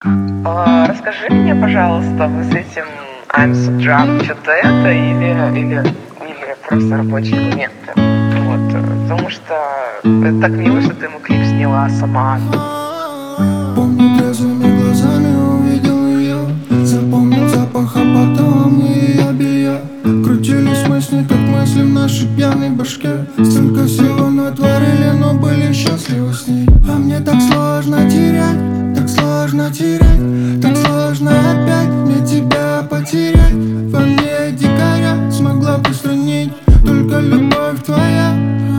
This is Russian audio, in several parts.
Расскажи мне, пожалуйста, вы с этим I'm so drunk что-то это или просто рабочие моменты? Вот, потому что это так мило, что ты ему клип сняла сама. Помню, трезвыми глазами увидел ее. Запомнил запах, а потом и ее белье. Крутились мысли, как мысли в нашей пьяной башке. Столько всего натворили, но были счастливы с ней. А мне так сложно терять, так сложно терять, так сложно опять мне тебя потерять. Во мне дикаря смогла устранить только любовь твоя.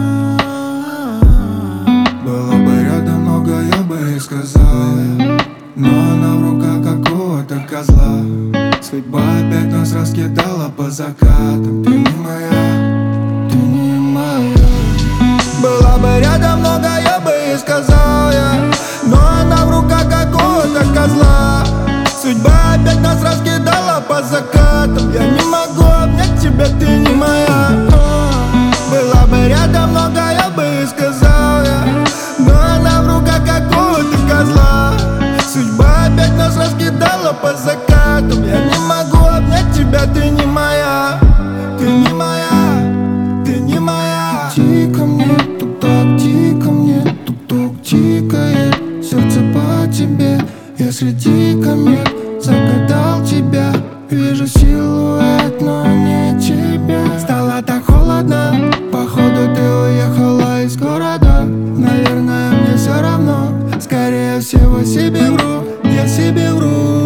Было бы рядом много, я бы ей сказал, но она в руках какого-то козла. Судьба опять нас раскидала по закатам. Ты не моя, ты не моя. Была бы рядом много, я бы ей сказал, но она в руках какого-то козла. Судьба опять нас раскидала по закатам. Я не могу обнять тебя, ты не моя. Была бы рядом много, я бы ей сказал, но она в руках какого-то козла. Судьба опять нас раскидала по закатам. Я не могу обнять тебя, ты не моя. Ты не моя, ты не моя. Тихо мне, тук-так, тихо мне, тук-тук тикает. Сердце по тебе, я среди комет загадал тебя. Вижу силуэт, но не тебя. Стало так холодно, походу ты уехала из города. Наверное, мне все равно, скорее всего себе вру, я себе вру.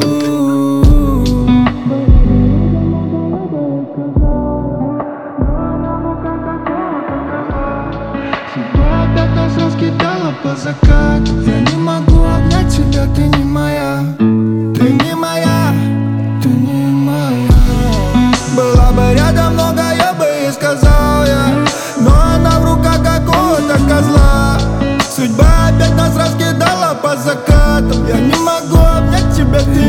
Судьба опять нас раскидала по закату. Я не могу обнять тебя, ты не моя. Ты не моя, ты не моя. Была бы рядом много, я бы ей сказал, но она в руках какого-то козла. Судьба опять нас раскидала по закатам. Я не могу обнять тебя, ты